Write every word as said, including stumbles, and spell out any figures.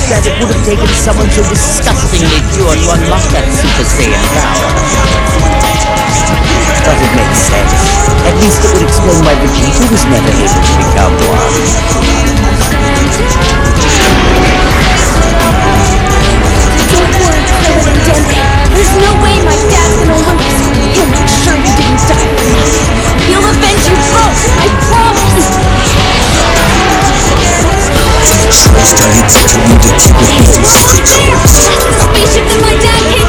that it would have taken someone so disgustingly pure to unlock that Super Saiyan power. But it makes sense. At least it would explain why Vegeta was never able to become one. Don't worry, President Dendy. There's no way my dad's gonna lose. He'll make sure you didn't die. He'll avenge you both, I promise! Trust I executed to defeat these creatures. That's the spaceship that my dad came